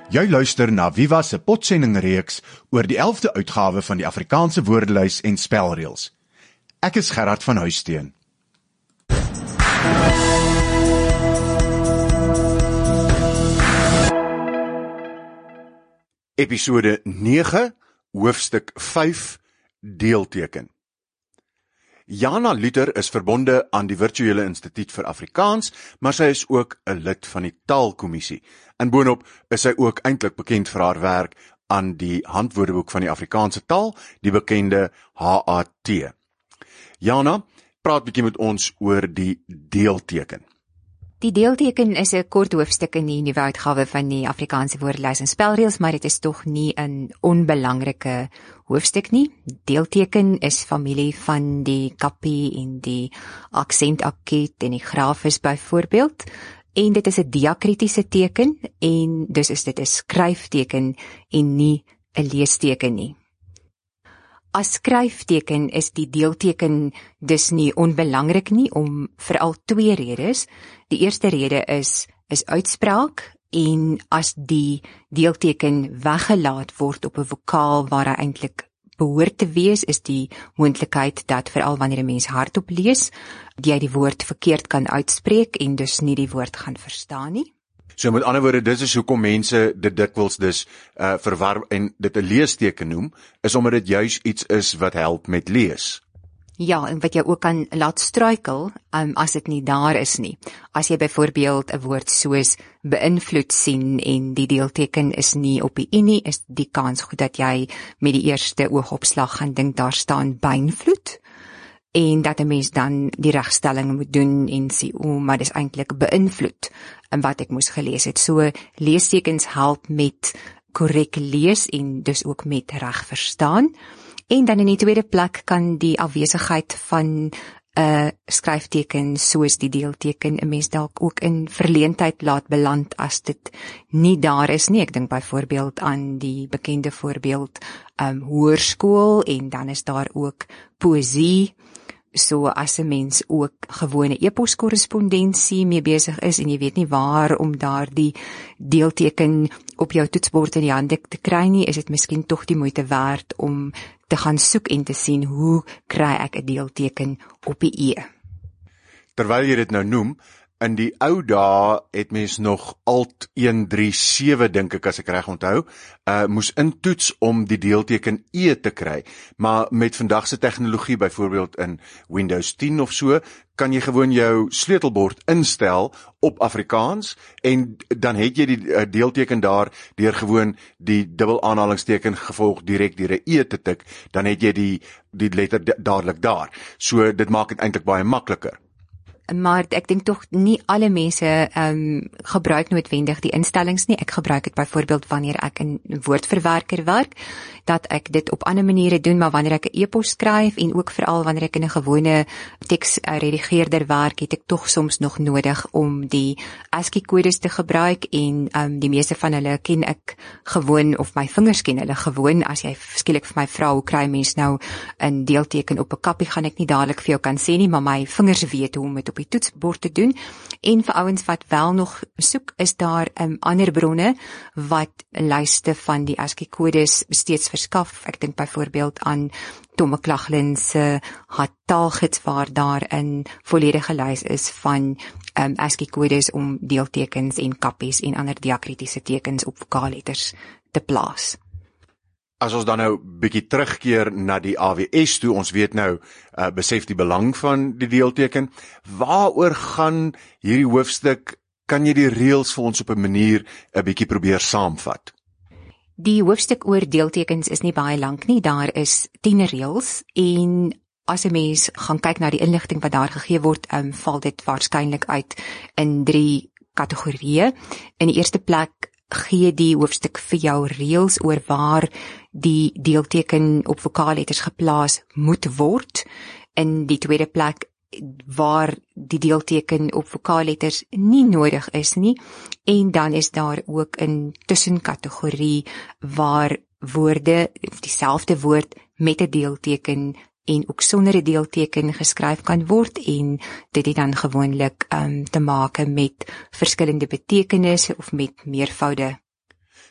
Jy luister na Viva se potsendingreeks oor die 11de uitgawe van die Afrikaanse woordelys en spelreëls. Ek is Gerard van Huisteen. Episode 9, hoofstuk 5, deelteken. Jana Luther is verbonde aan die Virtuele Instituut vir Afrikaans, maar sy is ook 'n lid van die Taalkommissie. En boonop is sy ook eintlik bekend vir haar werk aan die Handwoordeboek van die Afrikaanse taal, die bekende HAT. Jana, praat bietjie met ons oor die deelteken. Die deelteken is 'n kort hoofstuk in die nuwe uitgawe van die Afrikaanse woordelys en spelreëls, maar dit is tog nie 'n onbelangrike hoofstuk nie. Deelteken is familie van die kappie en die aksentakket en die grafis byvoorbeeld, en dit is 'n diakritiese teken en dus is dit 'n skryfteken en nie 'n leesteken nie. As skryfteken is die deelteken dus nie onbelangrik nie om veral twee redes. Die eerste rede is uitspraak, en as die deelteken weggelaat word op 'n vokaal waar hy eintlik behoort te wees, is die moontlikheid dat veral wanneer 'n mens hardop lees, jy die woord verkeerd kan uitspreek en dus nie die woord gaan verstaan nie. So met ander woorde, dit is hoekom mense dit dikwels dus verwar en dit 'n leesteken noem, is omdat dit juis iets is wat help met lees. Ja, en wat jy ook kan laat struikel, as dit nie daar is nie. As jy byvoorbeeld 'n woord soos beïnvloed sien en die deelteken is nie op die i nie, is die kans goed dat jy met die eerste oogopslag gaan dink daar staan beïnvloed, en dat 'n mens dan die regstelling moet doen en sê, maar dis eintlik beïnvloed in wat ek moes gelees het. So leestekens help met korrek lees en dus ook met reg verstaan. En dan in die tweede plek kan die afwesigheid van 'n skryfteken soos die deelteken 'n mens dalk ook in verleentheid laat beland as dit nie daar is nie. Ek dink byvoorbeeld aan die bekende voorbeeld hoërskool, en dan is daar ook poësie. So as 'n mens ook gewone e-poskorrespondensie mee besig is en jy weet nie waar om daardie deelteken op jou toetsbord in die hande te kry nie, is dit miskien tog die moeite werd om te gaan soek en te sien hoe kry ek 'n deelteken op die e. Terwyl jy dit nou noem, in die ou dae het mens nog Alt 137, dink ek as ek reg onthou, moes intoets om die deelteken e te kry. Maar met vandag se tegnologie, byvoorbeeld in Windows 10 of so, kan jy gewoon jou sleutelbord instel op Afrikaans, en dan het jy die deelteken daar deur gewoon die dubbel aanhalingsteken gevolg direk deur 'n e te tik, dan het jy die letter dadelik daar. So dit maak dit eintlik baie makliker. Maar ek dink tog nie alle mense gebruik noodwendig die instellings nie. Ek gebruik dit byvoorbeeld wanneer ek in woordverwerker werk, dat ek dit op ander maniere doen, maar wanneer ek 'n e-pos skryf en ook veral wanneer ek in 'n gewone teksredigeerder werk, het ek tog soms nog nodig om die ASCII-kodes te gebruik, en die meeste van hulle ken ek gewoon, of my vingers ken hulle gewoon. As jy skielik vir my vra hoe kry mens nou 'n deelteken op 'n kappie, gaan ek nie dadelik vir jou kan sê nie, maar my vingers weet hoe om dit op die toetsbord te doen. En vir ouens wat wel nog soek, is daar ander bronne wat lyste van die ASCII-kodes steeds verskaf. Ek dink byvoorbeeld aan Tom McLaughlin se taalgids, waar daar 'n volledige lys is van ASCII-kodes om deeltekens en kappies en ander diakritiese tekens op vokaalletters te plaas. As ons dan nou bietjie terugkeer na die AWS toe, ons weet nou, besef die belang van die deelteken. Waaroor gaan hierdie hoofstuk? Kan jy die reëls vir ons op 'n manier 'n bietjie probeer saamvat? Die hoofstuk oor deeltekens is nie baie lank nie. Daar is 10 reëls, en as 'n mens gaan kyk na die inligting wat daar gegee word, val dit waarskynlik uit in 3 kategorieë. In die eerste plek gee die hoofstuk vir jou reëls oor waar die deelteken op vokaalletters geplaas moet word. In die tweede plek waar die deelteken op vokaalletters nie nodig is nie, en dan is daar ook 'n tussenkategorie waar woorde, of dieselfde woord met 'n deelteken en ook sonder 'n deelteken geskryf kan word, en dit het dan gewoonlik te maak met verskillende betekenisse of met meervoude.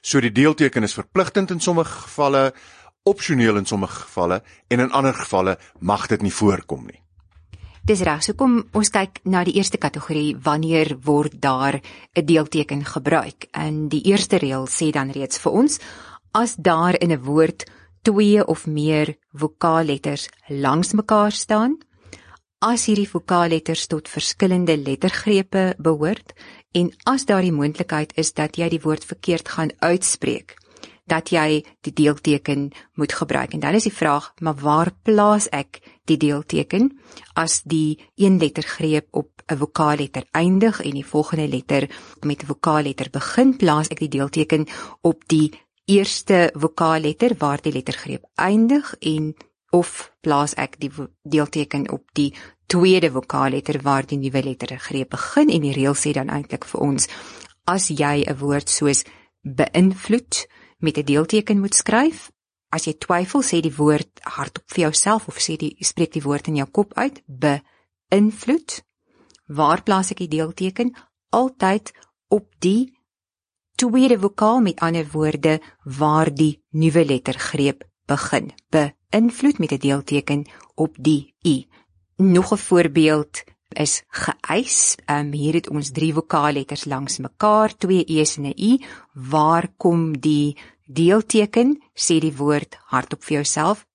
So die deelteken is verpligtend in sommige gevalle, opsioneel in sommige gevalle en in ander gevalle mag dit nie voorkom nie. Dis reg, so kom ons kyk na die eerste kategorie, wanneer word daar 'n deelteken gebruik? En die eerste reël sê dan reeds vir ons, as daar in 'n woord 2 of meer vokaalletters langs mekaar staan, as hierdie vokaalletters tot verskillende lettergrepe behoort, en as daar die moontlikheid is dat jy die woord verkeerd gaan uitspreek, dat jy die deelteken moet gebruik. En dan is die vraag, maar waar plaas ek die deelteken as die een lettergreep op 'n vokaalletter eindig en die volgende letter met 'n vokaalletter begin, plaas ek die deelteken op die eerste vokaalletter waar die lettergreep eindig en of plaas ek die deelteken op die tweede vokaalletter waar die nuwe lettergreep begin. En die reël sê dan eintlik vir ons, as jy 'n woord soos beïnvloed met 'n deelteken moet skryf, as jy twyfel, sê die woord hardop vir jouself of spreek die woord in jou kop uit, beïnvloed. Waar plaas ek die deelteken? Altyd op die tweede vokaal, met ander woorde, waar die nuwe lettergreep begin. Beïnvloed met 'n deelteken op die i. Nog 'n voorbeeld is geëis. Hier het ons 3 vokaalletters langs mekaar, 2 e's en 'n i. Waar kom die deelteken? Sê die woord hardop vir jouself.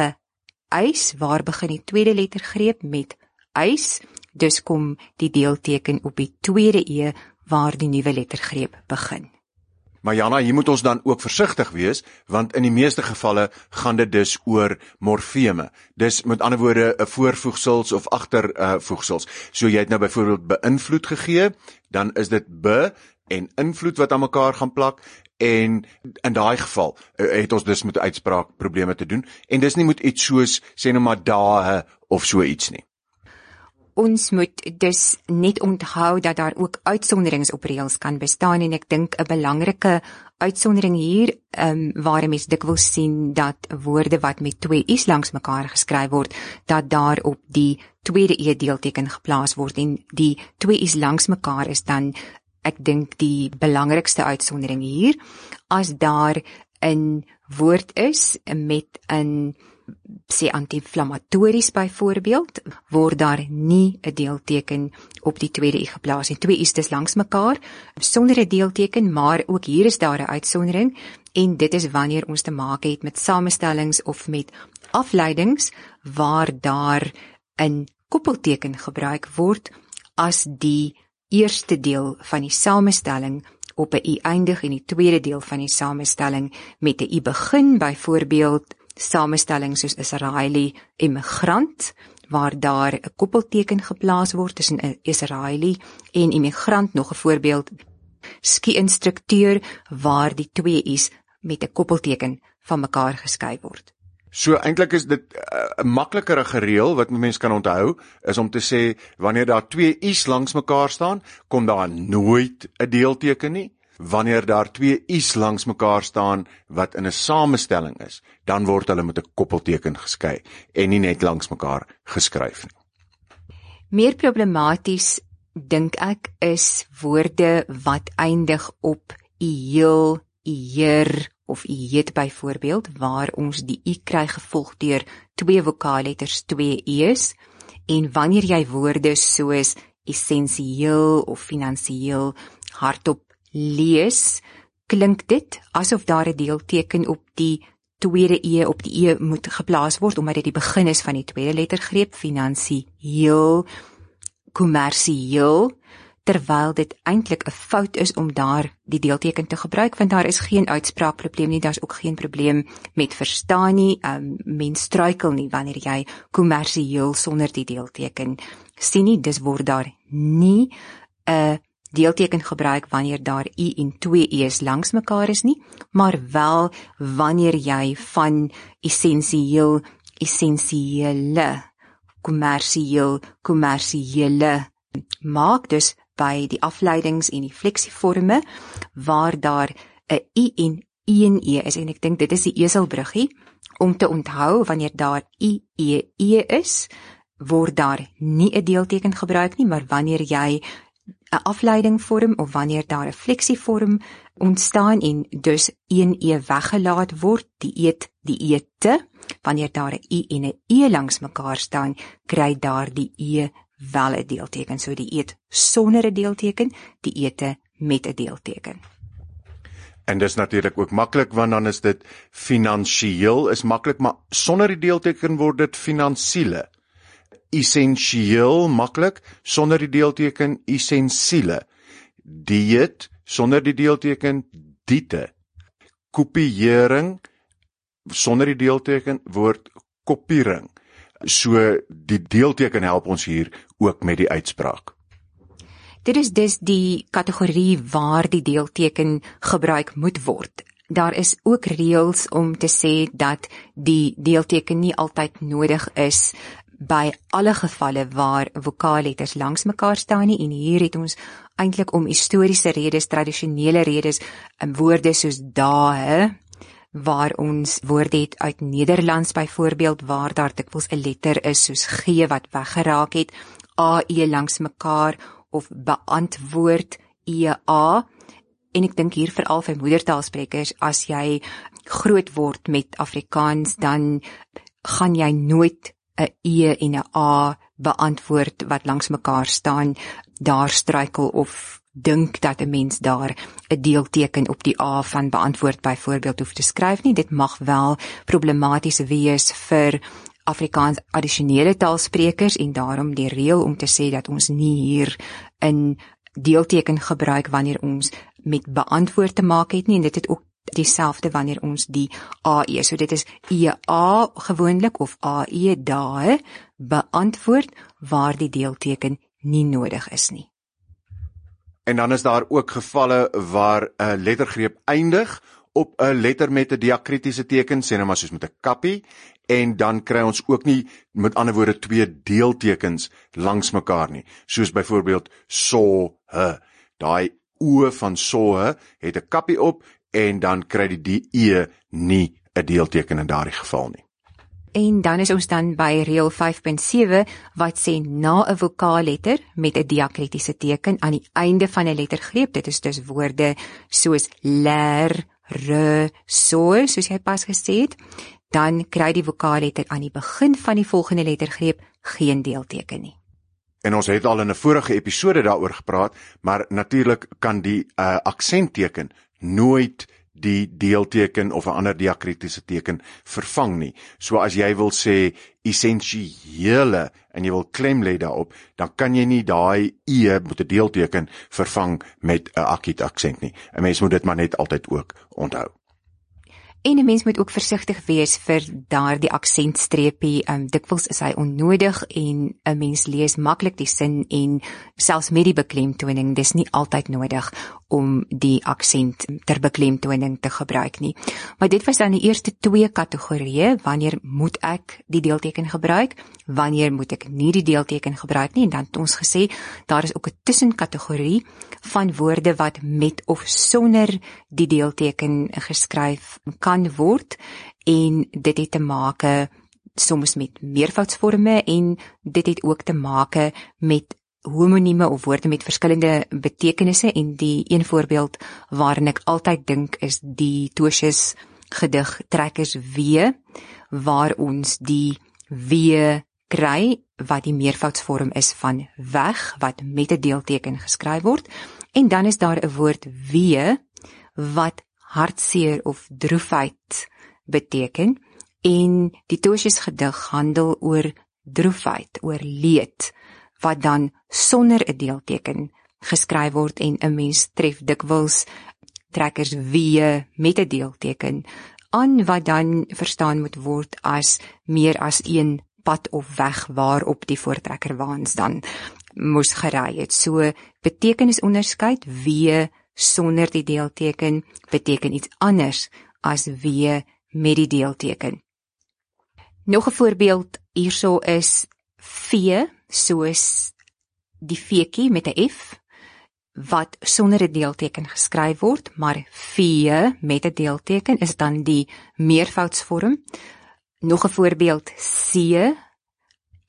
Geëis. Waar begin die tweede lettergreep? Met eis. Dus kom die deelteken op die tweede e waar die nuwe lettergreep begin. Maar Jana, hier moet ons dan ook versigtig wees, want in die meeste gevalle gaan dit dus oor morfeme. Dis met ander woorde 'n voorvoegsels of agtervoegsels. So jy het nou byvoorbeeld beïnvloed gegee, dan is dit be en invloed wat aan mekaar gaan plak, en in daai geval het ons dus met uitspraakprobleme te doen, en dis nie met iets soos, sê nou maar dae of so iets nie. Ons moet dus net onthou dat daar ook uitsonderings op reëls kan bestaan, en ek dink 'n belangrike uitsondering hier, waar 'n mens dikwels sien dat woorde wat met 2 i's langs mekaar geskryf word, dat daar op die tweede e deelteken geplaas word, en die 2 i's langs mekaar is dan, ek dink, die belangrikste uitsondering hier. As daar 'n woord is met 'n sê anti-inflammatories byvoorbeeld, word daar nie 'n deelteken op die tweede i geplaas nie. 2 i's dis langs mekaar sonder 'n deelteken, maar ook hier is daar 'n uitsondering, en dit is wanneer ons te maak het met samestellings of met afleidings waar daar 'n koppelteken gebruik word as die eerste deel van die samestelling op 'n i eindig en die tweede deel van die samestelling met 'n i begin, byvoorbeeld samestelling soos Israeli immigrant, waar daar 'n koppelteken geplaas word tussen 'n Israeli en immigrant. Nog 'n voorbeeld, ski-instrukteur, waar die 2 i's met 'n koppelteken van mekaar geskei word. So eintlik is dit 'n maklikerige reël wat mense kan onthou, is om te sê, wanneer daar 2 i's langs mekaar staan, kom daar nooit 'n deelteken nie. Wanneer daar 2 i's langs mekaar staan wat in 'n samestelling is, dan word hulle met 'n koppelteken geskei en nie net langs mekaar geskryf nie. Meer problematies, dink ek, is woorde wat eindig op ieel, ier of iet byvoorbeeld, waar ons die i kry gevolg deur 2 vokaalletters, 2 e's, en wanneer jy woorde soos essensieel of finansieel hardop lees, klink dit asof daar 'n deelteken op die tweede e op die e moet geplaas word, omdat dit die begin is van die tweede lettergreep, finansieel, kommersieel, terwyl dit eintlik 'n fout is om daar die deelteken te gebruik, want daar is geen uitspraakprobleem nie, daar's ook geen probleem met verstaan nie, mens struikel nie wanneer jy kommersieel sonder die deelteken sien nie, dis word daar nie 'n deelteken gebruik wanneer daar i en 2 e's langs mekaar is nie, maar wel wanneer jy van essensieel, essensiële, kommersieel, kommersiële maak, dus by die afleidings en die fleksieforme waar daar 'n i en 1 e is, en ek dink dit is die eselbruggie om te onthou, wanneer daar i, e is, word daar nie 'n deelteken gebruik nie, maar wanneer jy 'n afleiding vorm of wanneer daar 'n fleksievorm ontstaan en dus een e weggelaat word, die ete, wanneer daar 'n i en 'n e langs mekaar staan, kry daar die e wel 'n deelteken. So die eet sonder 'n deelteken, die ete met 'n deelteken. En dis natuurlik ook maklik, want dan is dit finansiëel is maklik, maar sonder die deelteken word dit finansiële. Essensieel maklik, sonder die deelteken essensiele. Dieet sonder die deelteken diete. Kopiering sonder die deelteken word kopiering. So die deelteken help ons hier ook met die uitspraak. Dit is dus die kategorie waar die deelteken gebruik moet word. Daar is ook reëls om te sê dat die deelteken nie altyd nodig is by alle gevalle waar vokaalletters langs mekaar staan nie, en hier het ons eintlik om historiese redes, tradisionele redes, woorde soos dae, waar ons woorde het uit Nederlands byvoorbeeld, waar daar dikwels 'n letter is soos G wat weggeraak het, AE langs mekaar, of beantwoord EA, en ek dink hier veral vir moedertaalsprekers, as jy groot word met Afrikaans, dan gaan jy nooit 'n E en 'n A beantwoord wat langs mekaar staan, daar struikel of dink dat 'n mens daar 'n deelteken op die A van beantwoord byvoorbeeld hoef te skryf nie. Dit mag wel problematies wees vir Afrikaans addisionele taalsprekers, en daarom die reël om te sê dat ons nie hier 'n deelteken gebruik wanneer ons met beantwoord te maak het nie, en dit het ook dieselfde wanneer ons die AE, so dit is EA gewoonlik of AE dae beantwoord waar die deelteken nie nodig is nie. En dan is daar ook gevalle waar 'n lettergreep eindig op 'n letter met 'n diakritiese teken, sê nou maar soos met 'n kappie, en dan kry ons ook nie, met ander woorde, twee deeltekens langs mekaar nie, soos byvoorbeeld sohe. Daai o van sohe het 'n kappie op, en dan kry die e nie 'n deelteken in daardie geval nie. En dan is ons dan by reël 5.7 wat sê na 'n vokaalletter met 'n diakritiese teken aan die einde van 'n lettergreep, dit is dus woorde soos ler, re, so, soos jy pas gesê het, dan kry die vokaalletter aan die begin van die volgende lettergreep geen deelteken nie. En ons het al in 'n vorige episode daaroor gepraat, maar natuurlik kan die aksentteken nooit die deelteken of 'n ander diakritiese teken vervang nie. So as jy wil sê essensiële en jy wil klem lê daarop, dan kan jy nie daai e met 'n deelteken vervang met 'n akkiet aksent nie. 'n Mens moet dit maar net altyd ook onthou. En 'n mens moet ook versigtig wees vir daardie aksentstreepie. Dikwels is hy onnodig en 'n mens lees maklik die sin, en selfs met die beklemtoning, dis nie altyd nodig om die aksent ter beklemtoning te gebruik nie. Maar dit was dan die eerste twee kategorieë, wanneer moet ek die deelteken gebruik, wanneer moet ek nie die deelteken gebruik nie, en dan het ons gesê, daar is ook 'n tussenkategorie van woorde wat met of sonder die deelteken geskryf kan word, en dit het te make soms met meervoudsvorme, en dit het ook te make met homonieme of woorde met verskillende betekenisse, en die een voorbeeld waarin ek altyd dink is die Tosius gedig Trekkers Wee, waar ons die wee kry wat die meervoudsvorm is van weg, wat met 'n deelteken geskryf word, en dan is daar 'n woord wee wat hartseer of droefheid beteken, en die Tosius gedig handel oor droefheid, oor leed, wat dan sonder 'n deelteken geskryf word, en 'n mens tref dikwels trekkers wee met 'n deelteken aan, wat dan verstaan moet word as meer as een pad of weg waarop die voortrekkerwaans dan moes gery het. So betekenisonderskeid, wee sonder die deelteken beteken iets anders as wee met die deelteken. Nog 'n voorbeeld hierso is vee, soos die veekie met 'n F, wat sonder 'n deelteken geskryf word, maar vee met 'n deelteken is dan die meervoudsvorm. Nog 'n voorbeeld, see,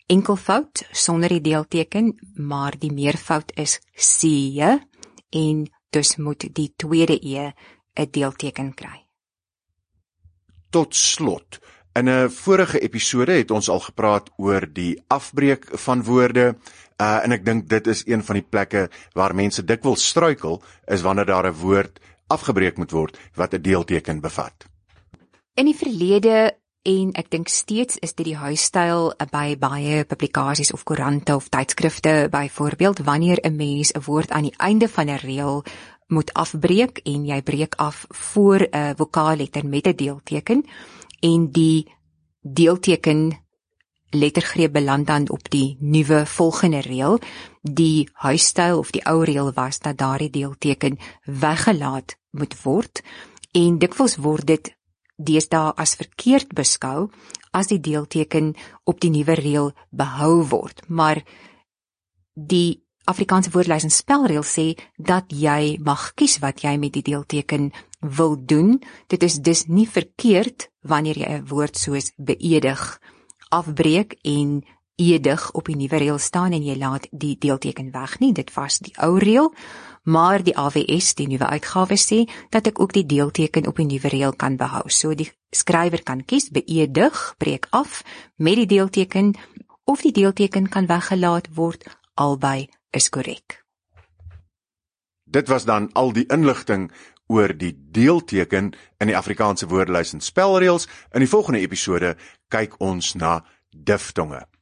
enkelvoud sonder die deelteken, maar die meervoud is C en dus moet die tweede E 'n deelteken kry. Tot slot, in 'n vorige episode het ons al gepraat oor die afbreek van woorde, en ek dink dit is een van die plekke waar mense dikwels struikel, is wanneer daar 'n woord afgebreek moet word wat 'n deelteken bevat. In die verlede en ek dink steeds is dit die huisstyl by baie publikasies of koerante of tydskrifte byvoorbeeld, wanneer 'n mens 'n woord aan die einde van 'n reël moet afbreek en jy breek af voor 'n vokaalletter met 'n deelteken en die deelteken lettergreep beland dan op die nuwe volgende reël. Die huisstyl of die ou reël was dat daardie deelteken weggelaat moet word en dikwels word dit deesdae as verkeerd beskou as die deelteken op die nuwe reël behou word. Maar die Afrikaanse woordelys en spelreël sê dat jy mag kies wat jy met die deelteken wil doen. Dit is dus nie verkeerd wanneer jy 'n woord soos beëdig afbreek en edig op die nuwe reël staan en jy laat die deelteken weg nie. Dit was die ou reël, maar die AWS, die nuwe uitgawe sê dat ek ook die deelteken op die nuwe reël kan behou. So die skrywer kan kies beëdig, breek af met die deelteken of die deelteken kan weggelaat word, albei is korrek. Dit was dan al die inligting oor die deelteken in die Afrikaanse woordelys en spelreëls. In die volgende episode kyk ons na diftonge.